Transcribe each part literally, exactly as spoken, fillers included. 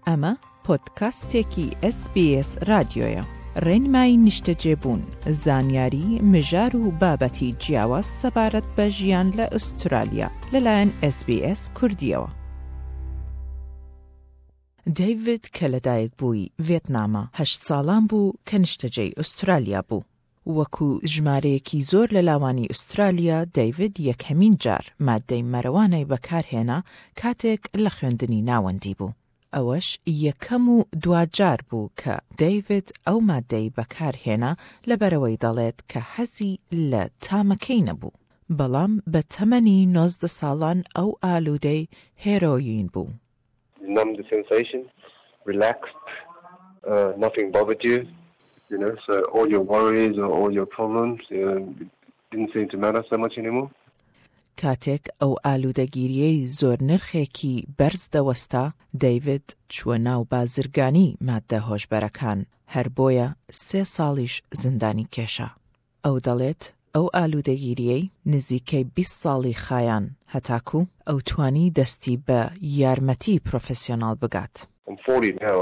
ئەمە پۆدکاستێکی ئەس بی ئێس رادیۆیە. ڕێنمای نیشتەجێبوون، زانیاری، مژار و بابەتی جیاواز سەبارەت بە ژیان لە ئوسترالیا لەلایەن ئەس بی ئێس کوردیەوە. دەیڤد کە لەدایک بووی ڤێتنامە هەشت ساڵان بوو کە نیشتەجێی ئوسترالیا بوو. وەکو ژمارەیەکی زۆر لە لاوانی ئوسترالیا، دەیڤد یەکەمین جار مادەی مەرەوانەی بەکارهێنا کاتێک لە خوێندنی ناوەندی بوو. ئەوەش یەکەم و دوجار بوو کە دەیڤد ئەو مادەی بەکارهێنا لەبەرەوەی دەڵێت کە حەزی لە تامەکەی نەبوو. بەڵام بە تەمەنی نۆزدە ساڵان ئەو ئالوودەی هێرۆین بوو. Numb the sensation, relaxed, uh, nothing bothered you, you know, so all your worries or all your problems uh, didn't seem to matter so much anymore. کاتێک ئەو ئالوودەگیریەی زۆر نرخێکی بەرز دەوەستا، دەیڤد چووە ناو بازرگانی مادە هۆشبەرەکان، هەر بۆیە سێ ساڵیش زندانی کێشا. ئەو دەڵێت ئەو ئالوودەگیریەی نزیکەی بیست ساڵی خایان هەتاکو ئەو توانی دەستی بە یارمەتی پرۆفسیۆناڵ بگات. I'm forty now.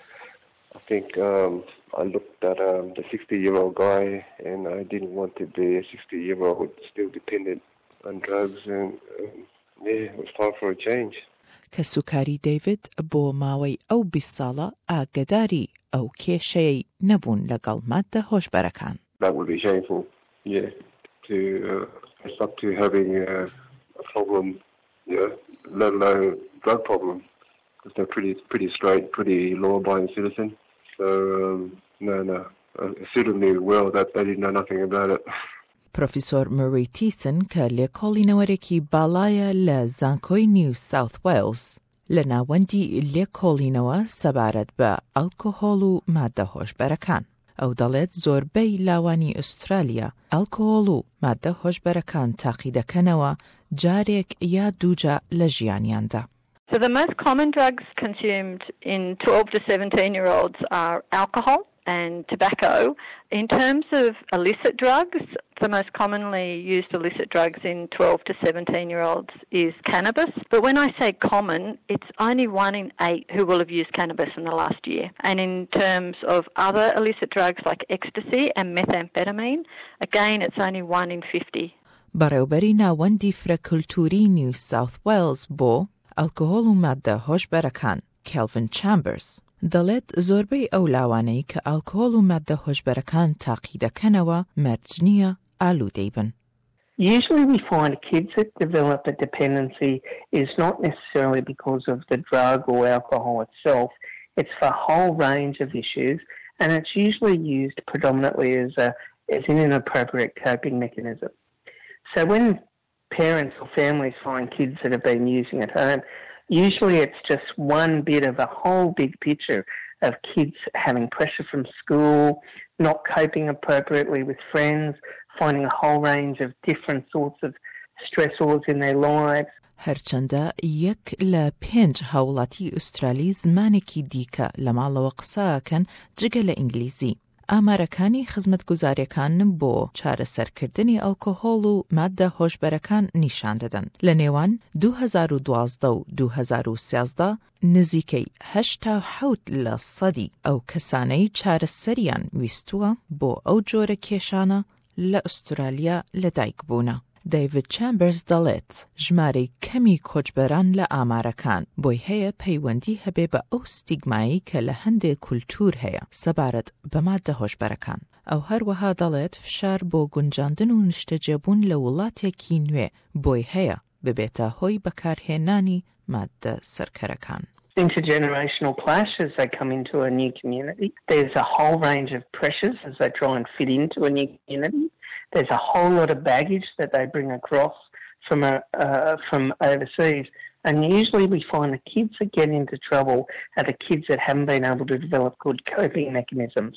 I think um, I looked at um, the sixty-year-old guy and I didn't want to be a sixty-year-old still dependent on drugs and um, yeah, it was time for a change. کە سوکاری دەیڤد بۆ ماوەی ئەو بیست ساڵە ئاگداری ئەو کێشەی نەبوون لەگەڵ مادە هۆشبەرەکان. That would be shameful, yeah, to uh, it's up to having uh, a problem, yeah, let alone drug problem, because they're pretty pretty straight, pretty law-abiding citizen. So um, no, no, I suited me well that they didn't know nothing about it. پرۆفیسۆر مۆری تیسن کە لێکۆڵینەوەرێکی باڵایە لە زانکۆی نیو ساوت وێلز لە ناوەندی لێکۆڵینەوە سەبارەت بە ئەڵکۆهۆڵ و مادە هۆشبەرەکان. ئەو دەڵێت زۆربەی لاوانی ئوسترالیا ئەڵکۆهۆڵ و مادە هۆشبەرەکان تاقی دەکەنەوە جارێک یا دووجا لە ژیانیاندا. So the most common drugs consumed in twelve to seventeen year olds are alcohol and tobacco. In terms of illicit drugs, the most commonly used illicit drugs in twelve to seventeen year olds is cannabis. But when I say common, it's only one in eight who will have used cannabis in the last year. And in terms of other illicit drugs like ecstasy and methamphetamine, again, it's only one in fifty. بەڕێوبەری ناوەندی فرەکولتوری نیو ساوت وێلز بۆ ئەڵکۆهۆڵ و مادە هۆشبەرەکان، کێلڤین چامبرز، دەڵێت زۆربەی ئەو لاوانەی کە ئەڵکۆهۆڵ و مادە هۆشبەرەکان تاقی دەکەنەوە مەرج نییە ئالوودەی بن. Usually we find kids that develop a dependency is not necessarily because of the drug or alcohol itself. It's for a whole range of issues, and it's usually used predominantly as a as an inappropriate coping mechanism. So when parents or families find kids that have been using at home, usually it's just one bit of a whole big picture of kids having pressure from school, not coping appropriately with friends, finding a whole range of different sorts of stressors in their lives. هەرچەندە یەک لە پێنج هاوڵاتی ئوسترالی زمانێکی دیکە لە ماڵەوە قسەکەن جگە لە ئینگلیزی. ئامارەکانی خزمەتگوزاریەکان بۆ چارەسەرکردنی ئەڵکۆهۆڵ و مادە هۆشبەرەکان نیشان دەدەن. لە نێوان دوو هەزار و دوازدە و دوو هەزار و سیازدە نزیکەی هەشتا و حەوت لە سەدی ئەو کەسانەی چارەسەریان ویستووە بۆ ئەو جۆرە کێشانە لە ئوسترالیا لەدایک بوونە. دەیڤد چامبرز دەڵێت ژمارەی کەمی کۆچبەران لە ئامارەکان بۆی هەیە پەیوەندی هەبێ بە ئەو ستیگمایی کە لە هەندێک کولتور هەیە سەبارەت بە مادە هۆشبەرەکان. ئەو هەروەها دەڵێت فشار بۆ گونجاندن و نیشتەجێبوون لە وڵاتێکی نوێ بۆی هەیە ببێتە هۆی بەکارهێنانی مادە سەرکەرەکان. Intergenerational clash as they come into a new community. There's a whole range of pressures as they try and fit into a new community. There's a whole lot of baggage that they bring across from a, uh, from overseas. And usually we find the kids that get into trouble are the kids that haven't been able to develop good coping mechanisms.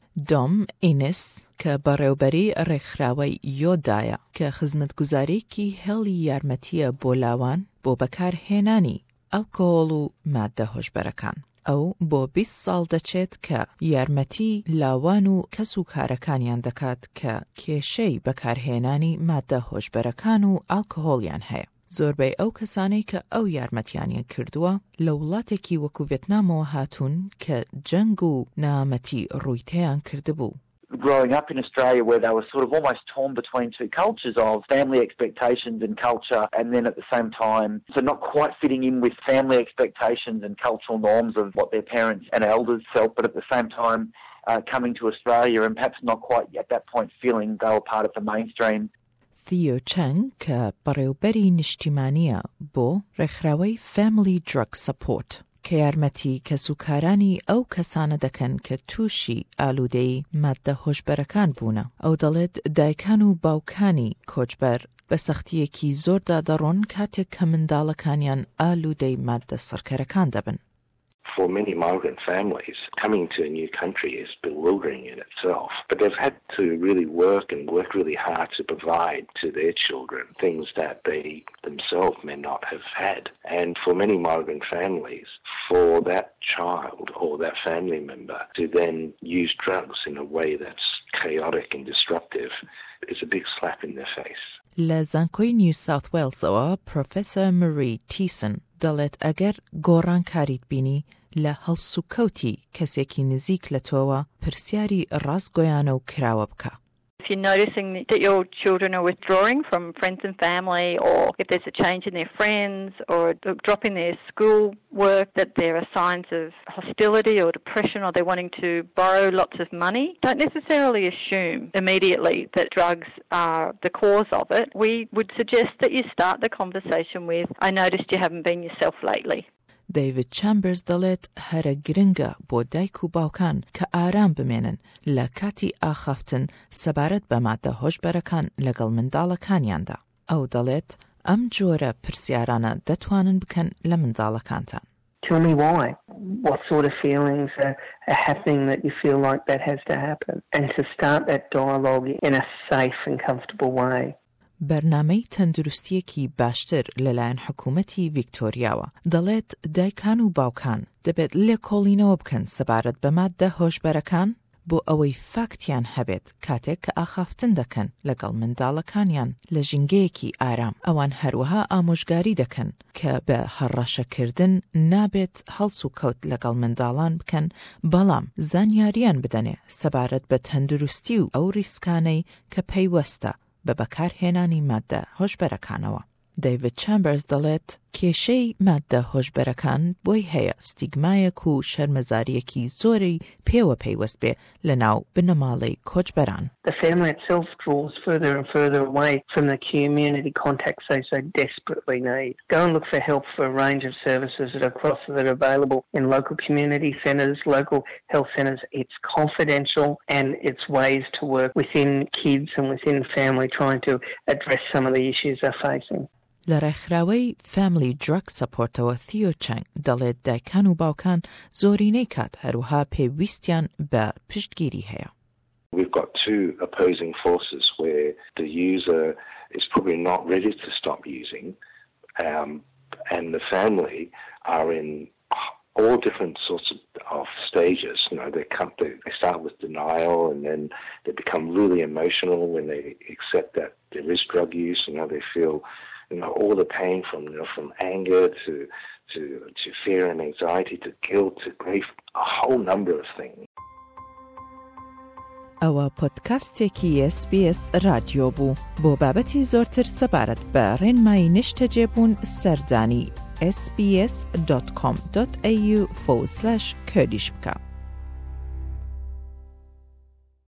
دۆم ئینس کە بەڕێوبەری ڕێکخراوەی یۆدایە کە خزمەتگوزارێکی هێڵی یارمەتیە بۆ لاوان بۆ بەکارهێنانی ئەڵکۆهۆڵ و مادە هۆشبەرەکان. ئەو بۆ بیست ساڵ دەچێت کە یارمەتی لاوان و کەس و کارەکانیان دەکات کە کێشەی بەکارهێنانی مادە هۆشبەرەکان و ئەڵکۆهۆڵیان هەیە. زۆربەی ئەو کەسانەی کە ئەو یارمەتیانیان کردووە لە وڵاتێکی وەکو ڤێتنامەوە هاتوون کە جەنگ و نامەتی ڕوویتەیان کردبوو. Growing up in Australia where they were sort of almost torn between two cultures of family expectations and culture, and then at the same time, so not quite fitting in with family expectations and cultural norms of what their parents and elders felt, but at the same time uh, coming to Australia and perhaps not quite at that point feeling they were part of the mainstream. Theo Cheng کە بەڕێوەبەری نیشتیمانیە بۆ ڕێکخراوەی Family Drug Support کە یارمەتی کەسوکارانی ئەو کەسانە دەکەن کە تووشی ئالوودەی ماددە هۆشبەرەکان بوونە. ئەو دەڵێت دایکان و باوکانی کۆچبەر بە سەختیەکی زۆردا دەڕۆن کاتێک کە منداڵەکانیان ئالوودەی ماددە سەرکەرەکان دەبن. For many migrant families, coming to a new country is bewildering in itself. But they've had to really work and work really hard to provide to their children things that they themselves may not have had. And for many migrant families, for that child or that family member to then use drugs in a way that's chaotic and disruptive is a big slap in their face. لە زانکۆی نیو ساوت وێلزەوە پرۆفێسەر مری تیسن دەڵێت ئەگەر گۆڕانکاریت بینی لە هەڵسوکەوتی کەسێکی نزیک لە تۆوە پرسیاری ڕاستگۆیانە و کراوە بکە. If you're noticing that your children are withdrawing from friends and family, or if there's a change in their friends or a drop in their school work, that there are signs of hostility or depression, or they're wanting to borrow lots of money, don't necessarily assume immediately that drugs are the cause of it. We would suggest that you start the conversation with, I noticed you haven't been yourself lately. دیوید چامبرز دەڵێت هەرە گرنگە بۆ دایک و باوکان کە ئارام بمێنن لە کاتی ئاخافتن سەبارەت بە ماددە هۆشبەرەکان لەگەڵ منداڵەکانیاندا. ئەو دەڵێت ئەم جۆرە پرسیارانە دەتوانن بکەن لە منداڵەکانتان. Tell me why. What sort of feelings are, are happening that you feel like that has to happen? And to start that dialogue in a safe and comfortable way. بەرنامەی تەندروستیەکی باشتر لەلایەن حکوومەتی ڤیکتۆریاوە دەڵێت دایکان و باوکان دەبێت لێکۆڵینەوە بکەن سەبارەت بە ماددە هۆشبەرەکان بۆ ئەوەی فاکتیان هەبێت کاتێک کە ئاخافتن دەکەن لەگەڵ منداڵەکانیان لە ژینگەیەکی ئارام. ئەوان هەروەها ئامۆژگاری دەکەن کە بە هەڕەشەکردن نابێت هەڵس و کەوت لەگەڵ منداڵان بکەن، بەڵام زانیاریان بدەنێ سەبارەت بە تەندروستی و ئەو ریسکانەی کە پەیوەستە بە بەکارهێنانی ماددە هۆشبەرەکانەوە. دیوید چامبرز دەڵێت کێشەی ماددە هۆشبەرەکان بۆی هەیە ستیگمایەک و شەرمەزاریەکی زۆری پێوە پەیوەست بێ لە ناو بنەماڵەی کۆچبەران. The family itself draws further and further away from the community contacts they so desperately need. Go and look for help for a range of services that are across that are available in local community centres, local health centres. It's confidential and it's ways to work within kids and within family trying to address some of the issues they're facing. لە ڕێکخراوەی Family Drug Support-ەوە Theo Cheng دەڵێت دایکان و باوکان زۆرینەی کات هەروها پێویستیان بە پشتگیری هەیە. We've got two opposing forces where the user is probably not ready to stop using, um, and the family are in all different sorts of, of stages. You know, they come to, they start with denial, and then they become really emotional when they accept that there is drug use. You know, they feel, you know, all the pain from, you know, from anger to to to fear and anxiety to guilt to grief, a whole number of things. ئەوە پۆدکاستێکی اس بی اس رادیۆ بوو. بۆ بابەتی زۆرتر سەبارەت بە ڕێنمایی نیشتەجێبوون سەردانی اس بی اس دات کۆم دات ئێ یو forward slash kurdish بکە.